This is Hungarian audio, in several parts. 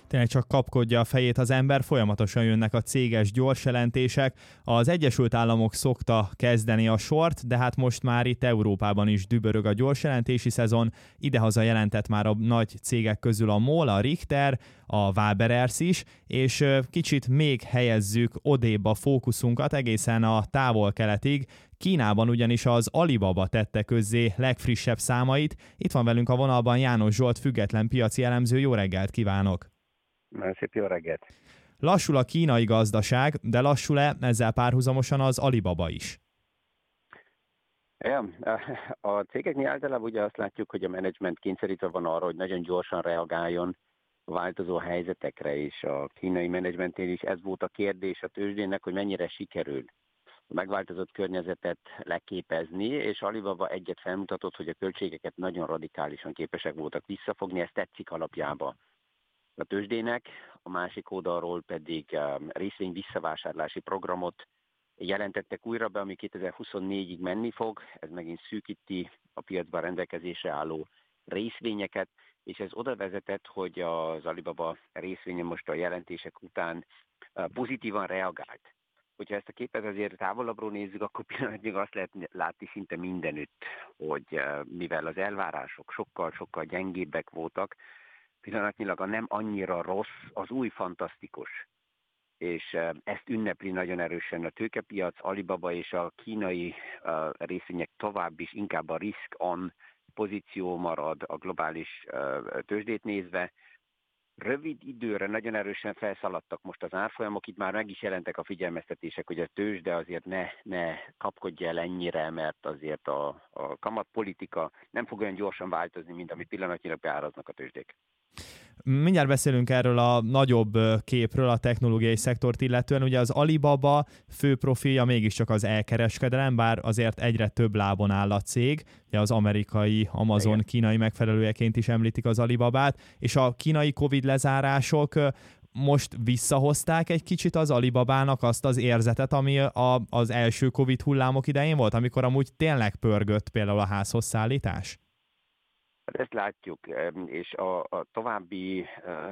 Tényleg csak kapkodja a fejét az ember, folyamatosan jönnek a céges gyors jelentések. Az Egyesült Államok szokta kezdeni a sort, de hát most már itt Európában is dübörög a gyors jelentési szezon. Idehaza jelentett már a nagy cégek közül a MOL, a Richter, a Waberers is, és kicsit még helyezzük odébb a fókuszunkat egészen a távol-keletig. Kínában ugyanis az Alibaba tette közzé legfrissebb számait. Itt van velünk a vonalban János Zsolt, független piaci elemző. Jó reggelt kívánok! Nagyon szép jó reggelt! Lassul a kínai gazdaság, de lassul-e ezzel párhuzamosan az Alibaba is? Ja, a cégeknél általában ugye azt látjuk, hogy a menedzsment kényszerítve van arra, hogy nagyon gyorsan reagáljon a változó helyzetekre, és a kínai menedzsmentnél is ez volt a kérdés a tőzsdének, hogy mennyire sikerül a megváltozott környezetet leképezni, és Alibaba egyet felmutatott, hogy a költségeket nagyon radikálisan képesek voltak visszafogni, ez tetszik alapjába a tőzsdének, a másik oldalról pedig részvény visszavásárlási programot jelentettek újra be, ami 2024-ig menni fog, ez megint szűkíti a piacban rendelkezésre álló részvényeket, és ez oda vezetett, hogy az Alibaba részvénye most a jelentések után pozitívan reagált. Hogyha ezt a képet azért távolabbról nézzük, akkor pillanatnyilag azt lehet látni szinte mindenütt, hogy mivel az elvárások sokkal gyengébbek voltak, pillanatnyilag a nem annyira rossz, az új fantasztikus. És ezt ünnepli nagyon erősen a tőkepiac, Alibaba és a kínai részvények tovább is inkább a risk-on pozíció marad a globális tőzsdét nézve. Rövid időre nagyon erősen felszaladtak most az árfolyamok, itt már meg is jelentek a figyelmeztetések, hogy a tőzsde azért ne kapkodja el ennyire, mert azért a kamatpolitika nem fog olyan gyorsan változni, mint amit pillanatnyilag beáraznak a tőzsdék. Mindjárt beszélünk erről a nagyobb képről, a technológiai szektort illetően. Ugye az Alibaba fő profilja mégiscsak az elkereskedelem, bár azért egyre több lábon áll a cég. Ugye az amerikai Amazon kínai megfelelőjeként is említik az Alibabát, és a kínai Covid lezárások most visszahozták egy kicsit az Alibabának azt az érzetet, ami az első Covid hullámok idején volt, amikor amúgy tényleg pörgött például a házhoz szállítás? Ezt látjuk, és a további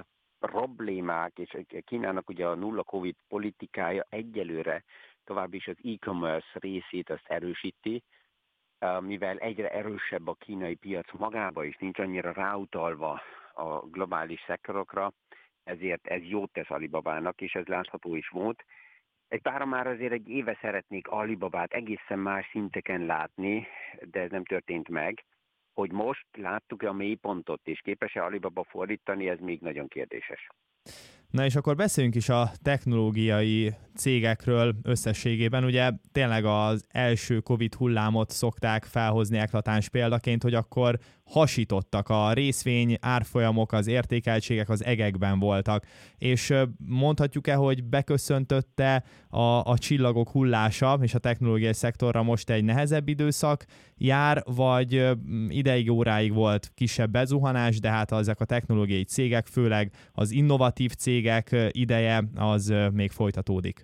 problémák, és Kínának ugye a nulla Covid politikája egyelőre tovább is az e-commerce részét azt erősíti, mivel egyre erősebb a kínai piac magába is, nincs annyira ráutalva a globális szektorokra, ezért ez jót tesz Alibabának, és ez látható is volt. Egy pára már azért egy éve szeretnék Alibabát egészen más szinteken látni, de ez nem történt meg. Hogy most láttuk-e a mélypontot, és képes-e Alibaba fordítani, ez még nagyon kérdéses. Na és akkor beszéljünk is a technológiai cégekről összességében. Ugye tényleg az első Covid hullámot szokták felhozni eklatáns példaként, hogy akkor hasítottak a részvény árfolyamok, az értékeltségek az egekben voltak. És mondhatjuk-e, hogy beköszöntötte a csillagok hullása, és a technológiai szektorra most egy nehezebb időszak jár, vagy ideig óráig volt kisebb bezuhanás, de hát ezek a technológiai cégek, főleg az innovatív cégek ideje az még folytatódik?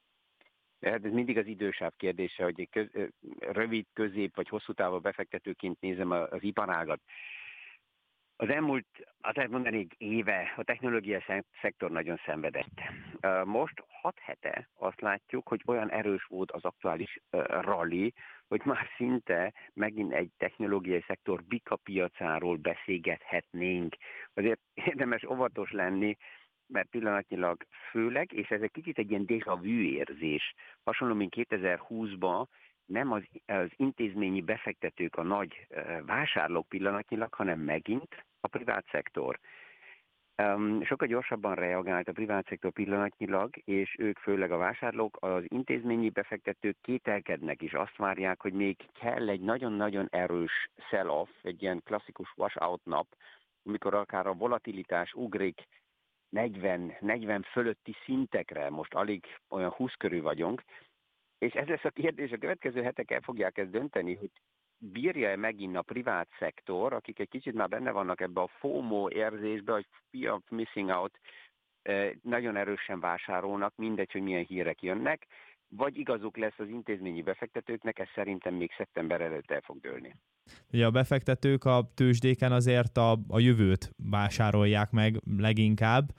Ez mindig az idősáv kérdése, hogy rövid, közép vagy hosszú távú befektetőként nézem az iparágat. Az elmúlt, azt lehet mondani, éve a technológiai szektor nagyon szenvedett. Most 6 hete azt látjuk, hogy olyan erős volt az aktuális rally, hogy már szinte megint egy technológiai szektor bika piacáról beszélgethetnénk. Azért érdemes óvatos lenni, mert pillanatnyilag főleg, és ez egy kicsit egy ilyen déjà vu érzés, hasonló, mint 2020-ban, nem az intézményi befektetők a nagy vásárlók pillanatnyilag, hanem megint a privát szektor. Sokkal gyorsabban reagált a privát szektor pillanatnyilag, és ők főleg a vásárlók, az intézményi befektetők kételkednek, és azt várják, hogy még kell egy nagyon-nagyon erős sell-off, egy ilyen klasszikus washout nap, amikor akár a volatilitás ugrik 40 fölötti szintekre, most alig olyan 20 körül vagyunk, és ez lesz a kérdés, a következő hetek el fogják ezt dönteni, hogy bírja-e megint a privát szektor, akik egy kicsit már benne vannak ebbe a FOMO érzésbe, hogy fear of missing out, nagyon erősen vásárolnak, mindegy, hogy milyen hírek jönnek, vagy igazuk lesz az intézményi befektetőknek, ez szerintem még szeptember előtt el fog dőlni. Ugye a befektetők a tőzsdéken azért a jövőt vásárolják meg leginkább.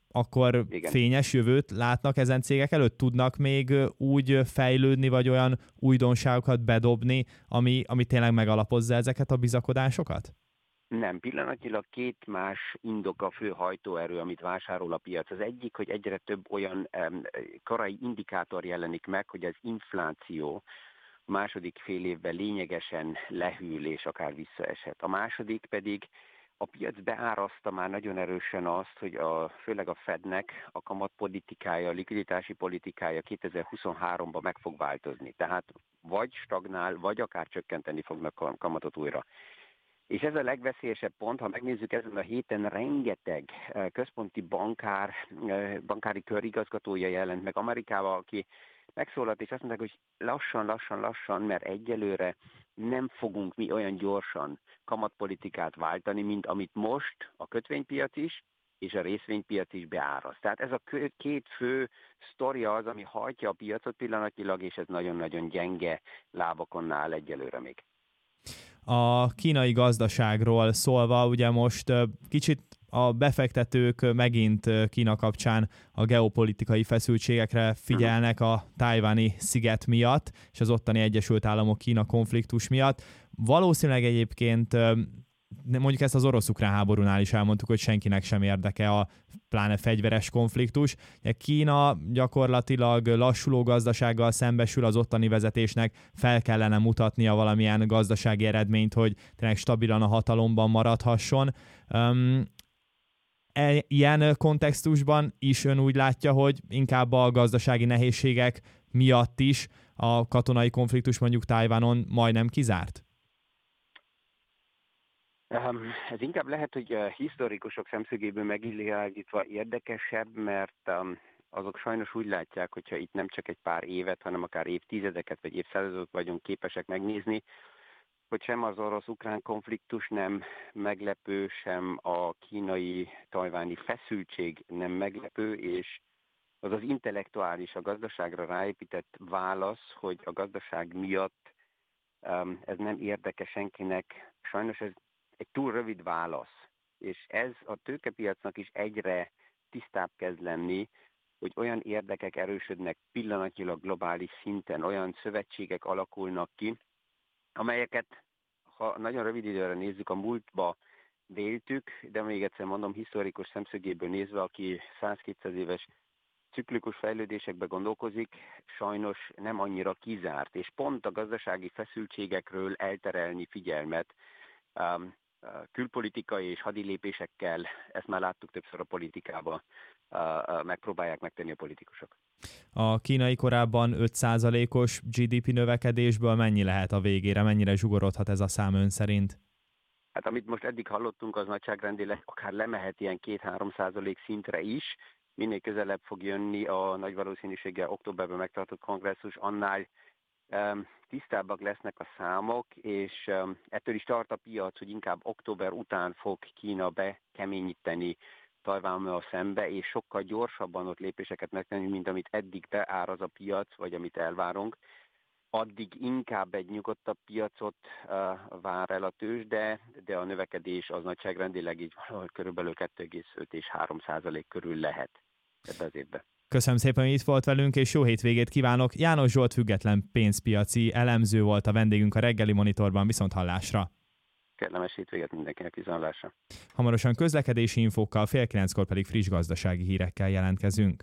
akkor Igen. fényes jövőt látnak ezen cégek előtt? Tudnak még úgy fejlődni, vagy olyan újdonságokat bedobni, ami tényleg megalapozza ezeket a bizakodásokat? Nem, pillanatnyilag két más indok a fő hajtóerő, amit vásárol a piac. Az egyik, hogy egyre több olyan korai indikátor jelenik meg, hogy az infláció a második fél évben lényegesen lehűl és akár visszaesett. A második pedig a piac beáraszta már nagyon erősen azt, hogy főleg a Fednek a kamatpolitikája, a likviditási politikája 2023-ban meg fog változni. Tehát vagy stagnál, vagy akár csökkenteni fognak a kamatot újra. És ez a legveszélyesebb pont, ha megnézzük ezen a héten, rengeteg központi bankári körigazgatója jelent meg Amerikában, aki megszólalt, és azt mondták, hogy lassan, mert egyelőre nem fogunk mi olyan gyorsan kamatpolitikát váltani, mint amit most a kötvénypiac is, és a részvénypiac is beáraszt. Tehát ez a két fő sztoria az, ami hajtja a piacot pillanatnyilag, és ez nagyon-nagyon gyenge lábakon áll egyelőre még. A kínai gazdaságról szólva, ugye most kicsit a befektetők megint Kína kapcsán a geopolitikai feszültségekre figyelnek a tájváni sziget miatt, és az ottani Egyesült Államok-Kína konfliktus miatt. Valószínűleg egyébként mondjuk ezt az orosz-ukrán háborúnál is elmondtuk, hogy senkinek sem érdeke a pláne fegyveres konfliktus. Kína gyakorlatilag lassuló gazdasággal szembesül, az ottani vezetésnek fel kellene mutatnia valamilyen gazdasági eredményt, hogy tényleg stabilan a hatalomban maradhasson. Ilyen kontextusban is ön úgy látja, hogy inkább a gazdasági nehézségek miatt is a katonai konfliktus mondjuk Tajvanon majdnem kizárt? Ez inkább lehet, hogy historikusok szemszögéből megvilágítva érdekesebb, mert azok sajnos úgy látják, hogyha itt nem csak egy pár évet, hanem akár évtizedeket vagy évszázadokat vagyunk képesek megnézni, hogy sem az orosz-ukrán konfliktus nem meglepő, sem a kínai-tajváni feszültség nem meglepő, és az az intellektuális, a gazdaságra ráépített válasz, hogy a gazdaság miatt ez nem érdekes senkinek, sajnos ez egy túl rövid válasz, és ez a tőkepiacnak is egyre tisztább kezd lenni, hogy olyan érdekek erősödnek pillanatnyilag globális szinten, olyan szövetségek alakulnak ki, amelyeket, ha nagyon rövid időre nézzük, a múltba véltük, de még egyszer mondom, historikus szemszögéből nézve, aki 100-200 éves ciklikus fejlődésekbe gondolkozik, sajnos nem annyira kizárt, és pont a gazdasági feszültségekről elterelni figyelmet, külpolitikai és hadilépésekkel, ezt már láttuk többször a politikában, megpróbálják megtenni a politikusok. A kínai korábban 5%-os GDP növekedésből mennyi lehet a végére, mennyire zsugorodhat ez a szám ön szerint? Hát amit most eddig hallottunk, az nagyságrendileg akár lemehet ilyen 2-3% szintre is, minél közelebb fog jönni a nagy valószínűséggel októberben megtartott kongresszus, annál tisztábbak lesznek a számok, és ettől is tart a piac, hogy inkább október után fog Kína bekeményíteni Tajvánnal szembe, és sokkal gyorsabban ott lépéseket megtenni, mint amit eddig beáraz a piac, vagy amit elvárunk. Addig inkább egy nyugodtabb piacot vár el a tőzsde, de a növekedés az nagyságrendileg így valahol körülbelül 2,5 és 3% körül lehet ebbe az évben. Köszönöm szépen, hogy itt volt velünk, és jó hétvégét kívánok. János Zsolt független pénzpiaci elemző volt a vendégünk a reggeli monitorban, viszont hallásra. Kellemes hétvégét mindenkinek, viszontlátásra. Hamarosan közlekedési infókkal, 8:30 pedig friss gazdasági hírekkel jelentkezünk.